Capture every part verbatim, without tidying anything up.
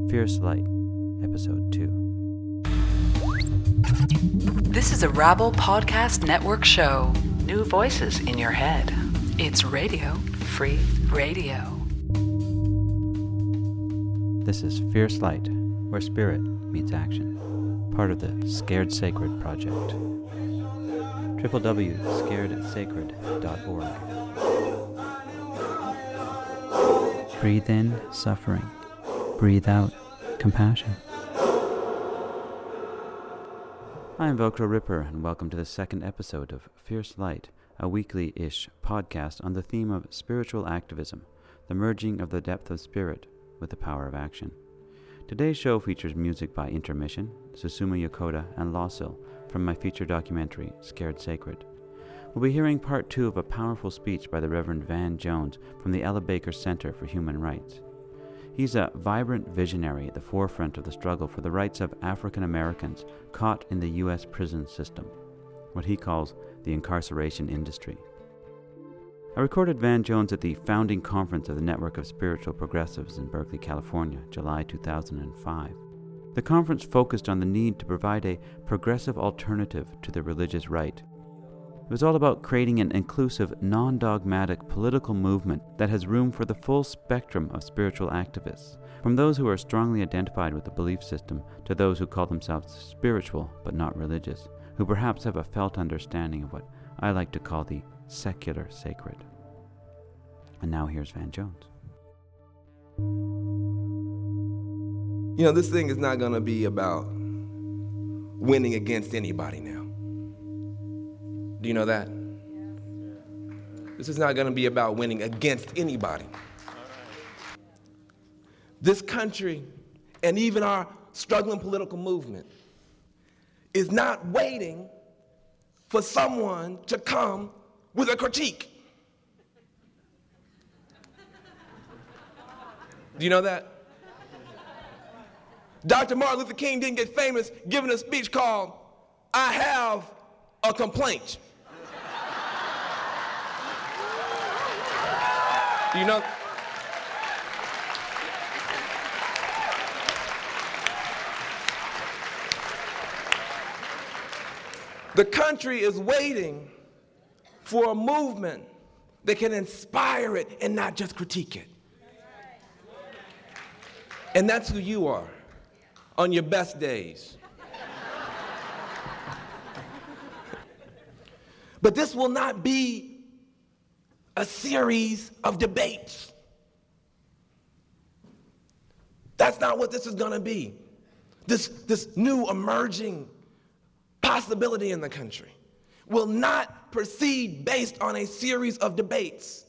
Fierce Light, Episode two. This is a Rabble Podcast Network show. New voices in your head. It's Radio Free Radio. This is Fierce Light, where spirit meets action. Part of the Scared Sacred Project. w w w dot scared sacred dot org. Breathe in suffering. Breathe out compassion. I'm Velcro Ripper, and welcome to the second episode of Fierce Light, a weekly-ish podcast on the theme of spiritual activism, the merging of the depth of spirit with the power of action. Today's show features music by Intermission, Susumu Yokota, and Lawsil from my feature documentary, Scared Sacred. We'll be hearing part two of a powerful speech by the Reverend Van Jones from the Ella Baker Center for Human Rights. He's a vibrant visionary at the forefront of the struggle for the rights of African Americans caught in the U S prison system, what he calls the incarceration industry. I recorded Van Jones at the founding conference of the Network of Spiritual Progressives in Berkeley, California, July two thousand five. The conference focused on the need to provide a progressive alternative to the religious right. It was all about creating an inclusive, non-dogmatic political movement that has room for the full spectrum of spiritual activists, from those who are strongly identified with the belief system to those who call themselves spiritual but not religious, who perhaps have a felt understanding of what I like to call the secular sacred. And now here's Van Jones. You know, this thing is not going to be about winning against anybody now. Do you know that? This is not going to be about winning against anybody. This country, and even our struggling political movement, is not waiting for someone to come with a critique. Do you know that? Doctor Martin Luther King didn't get famous giving a speech called, "I have a complaint." Do you know? The country is waiting for a movement that can inspire it and not just critique it. And that's who you are on your best days. But this will not be a series of debates. That's not what this is going to be. This, this new emerging possibility in the country will not proceed based on a series of debates.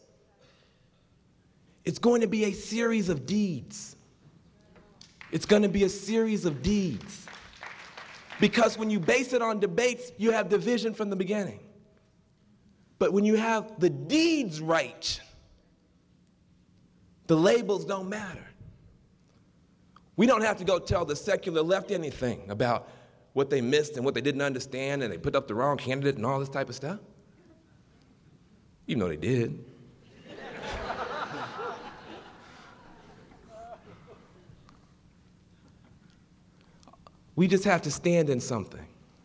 It's going to be a series of deeds. It's going to be a series of deeds. Because when you base it on debates, you have division from the beginning. But when you have the deeds right, the labels don't matter. We don't have to go tell the secular left anything about what they missed and what they didn't understand, and they put up the wrong candidate and all this type of stuff. Even though they did. We just have to stand in something.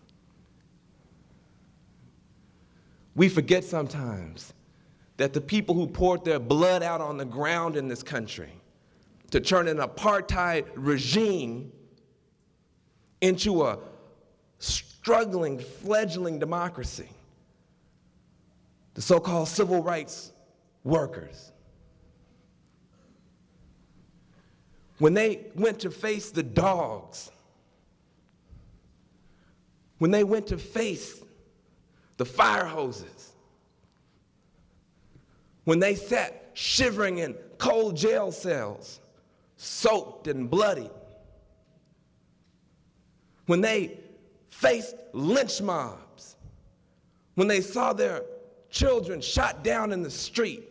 We forget sometimes that the people who poured their blood out on the ground in this country to turn an apartheid regime into a struggling, fledgling democracy, the so-called civil rights workers, when they went to face the dogs, when they went to face the fire hoses, when they sat shivering in cold jail cells, soaked and bloody, when they faced lynch mobs, when they saw their children shot down in the street,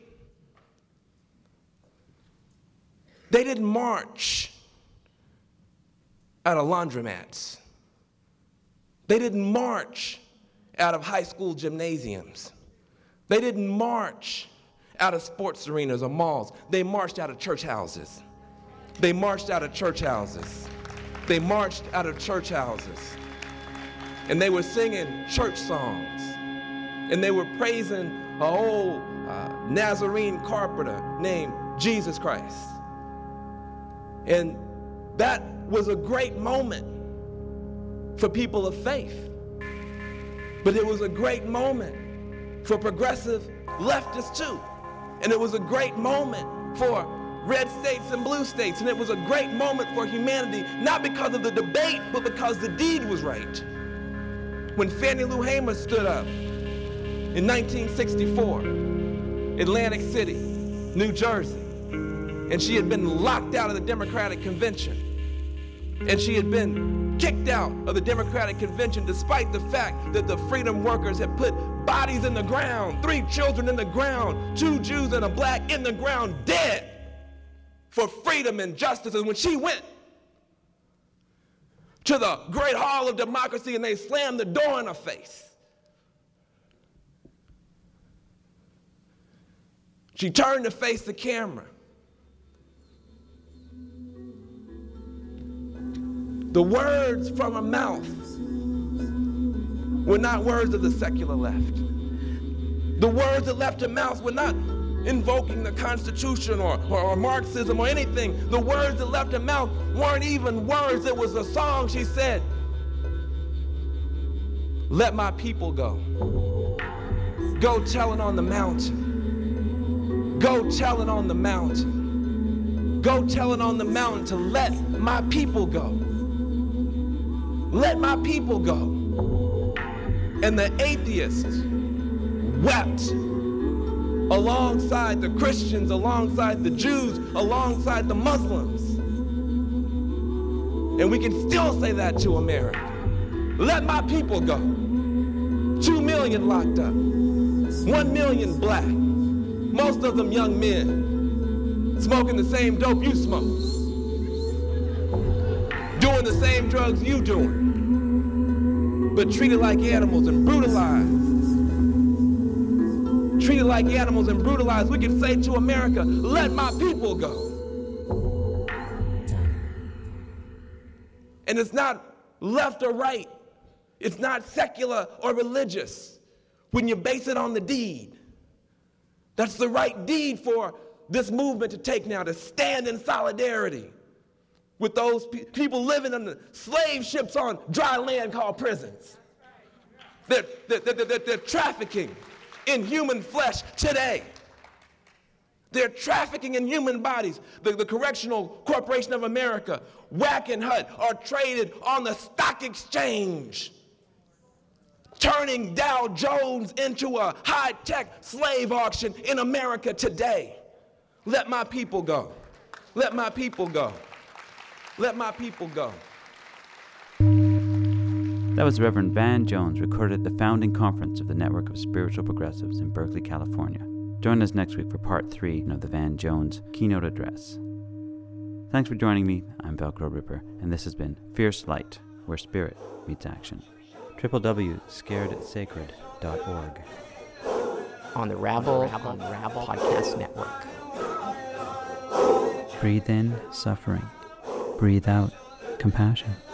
they didn't march out of laundromats. They didn't march out of high school gymnasiums. They didn't march out of sports arenas or malls. They marched out of church houses. They marched out of church houses. They marched out of church houses. And they were singing church songs. And they were praising an old uh, Nazarene carpenter named Jesus Christ. And that was a great moment for people of faith. But it was a great moment for progressive leftists too. And it was a great moment for red states and blue states. And it was a great moment for humanity, not because of the debate, but because the deed was right. When Fannie Lou Hamer stood up in nineteen sixty-four, Atlantic City, New Jersey, and she had been locked out of the Democratic Convention. And she had been kicked out of the Democratic Convention despite the fact that the freedom workers had put bodies in the ground, three children in the ground, two Jews and a black in the ground, dead for freedom and justice. And when she went to the great hall of democracy and they slammed the door in her face, she turned to face the camera. The words from her mouth were not words of the secular left. The words that left her mouth were not invoking the Constitution or, or, or Marxism or anything. The words that left her mouth weren't even words. It was a song. She said, "Let my people go. Go tell it on the mountain. Go tell it on the mountain. Go tell it on the mountain to let my people go. Let my people go." And the atheists wept alongside the Christians, alongside the Jews, alongside the Muslims. And we can still say that to America. Let my people go. Two million locked up. One million black. Most of them young men. Smoking the same dope you smoke. Doing the same drugs you doing. But treated like animals and brutalized. Treated like animals and brutalized. We can say to America, let my people go. And it's not left or right. It's not secular or religious when you base it on the deed. That's the right deed for this movement to take now, to stand in solidarity with those pe- people living on the slave ships on dry land called prisons. They're, they're, they're, they're trafficking in human flesh today. They're trafficking in human bodies. The, the Correctional Corporation of America, W A C and H U D, are traded on the stock exchange, turning Dow Jones into a high-tech slave auction in America today. Let my people go. Let my people go. Let my people go. That was Reverend Van Jones, recorded at the founding conference of the Network of Spiritual Progressives in Berkeley, California. Join us next week for part three of the Van Jones keynote address. Thanks for joining me. I'm Velcro Ripper, and this has been Fierce Light, where spirit meets action. w w w dot scared sacred dot org. On the Rabble, on the Rabble Podcast Network. Breathe in suffering. Breathe out compassion.